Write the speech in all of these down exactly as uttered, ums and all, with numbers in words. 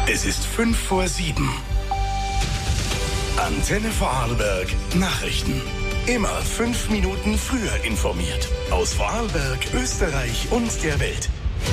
Es ist fünf vor sieben. Antenne Vorarlberg Nachrichten. Immer fünf Minuten früher informiert. Aus Vorarlberg, Österreich und der Welt.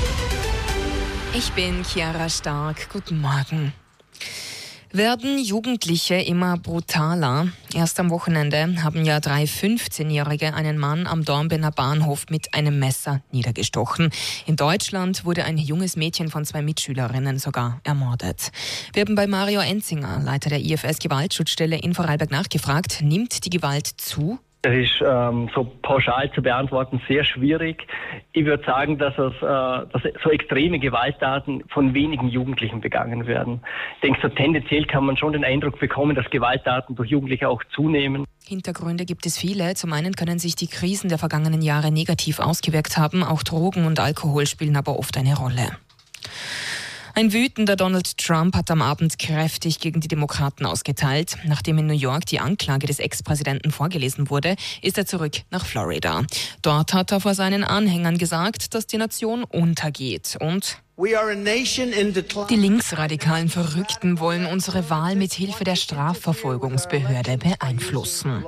Ich bin Chiara Stark. Guten Morgen. Werden Jugendliche immer brutaler? Erst am Wochenende haben ja drei fünfzehnjährige einen Mann am Dornbirner Bahnhof mit einem Messer niedergestochen. In Deutschland wurde ein junges Mädchen von zwei Mitschülerinnen sogar ermordet. Wir haben bei Mario Enzinger, Leiter der I F S-Gewaltschutzstelle in Vorarlberg, nachgefragt, nimmt die Gewalt zu? Das ist ähm, so pauschal zu beantworten sehr schwierig. Ich würde sagen, dass, es, äh, dass so extreme Gewalttaten von wenigen Jugendlichen begangen werden. Ich denke, so tendenziell kann man schon den Eindruck bekommen, dass Gewalttaten durch Jugendliche auch zunehmen. Hintergründe gibt es viele. Zum einen können sich die Krisen der vergangenen Jahre negativ ausgewirkt haben. Auch Drogen und Alkohol spielen aber oft eine Rolle. Ein wütender Donald Trump hat am Abend kräftig gegen die Demokraten ausgeteilt. Nachdem in New York die Anklage des Ex-Präsidenten vorgelesen wurde, ist er zurück nach Florida. Dort hat er vor seinen Anhängern gesagt, dass die Nation untergeht und die linksradikalen Verrückten wollen unsere Wahl mit Hilfe der Strafverfolgungsbehörde beeinflussen.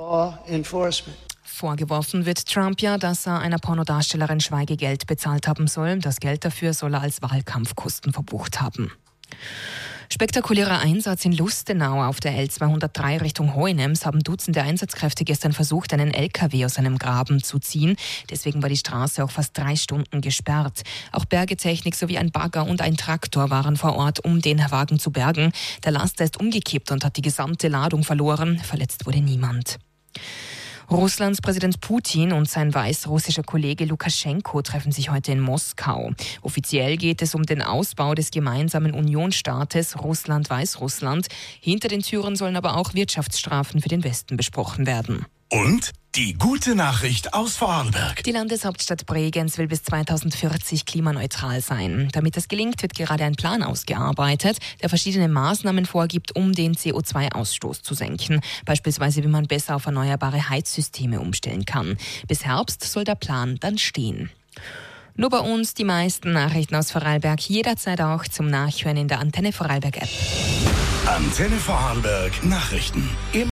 Vorgeworfen wird Trump ja, dass er einer Pornodarstellerin Schweigegeld bezahlt haben soll. Das Geld dafür soll er als Wahlkampfkosten verbucht haben. Spektakulärer Einsatz in Lustenau auf der L zweihundertdrei Richtung Hohenems haben Dutzende Einsatzkräfte gestern versucht, einen L K W aus einem Graben zu ziehen. Deswegen war die Straße auch fast drei Stunden gesperrt. Auch Bergetechnik sowie ein Bagger und ein Traktor waren vor Ort, um den Wagen zu bergen. Der Laster ist umgekippt und hat die gesamte Ladung verloren. Verletzt wurde niemand. Russlands Präsident Putin und sein weißrussischer Kollege Lukaschenko treffen sich heute in Moskau. Offiziell geht es um den Ausbau des gemeinsamen Unionsstaates Russland-Weißrussland. Hinter den Türen sollen aber auch Wirtschaftsstrafen für den Westen besprochen werden. Und die gute Nachricht aus Vorarlberg. Die Landeshauptstadt Bregenz will bis zweitausendvierzig klimaneutral sein. Damit das gelingt, wird gerade ein Plan ausgearbeitet, der verschiedene Maßnahmen vorgibt, um den C O zwei Ausstoß zu senken. Beispielsweise, wie man besser auf erneuerbare Heizsysteme umstellen kann. Bis Herbst soll der Plan dann stehen. Nur bei uns die meisten Nachrichten aus Vorarlberg, jederzeit auch zum Nachhören in der Antenne Vorarlberg App. Antenne Vorarlberg Nachrichten.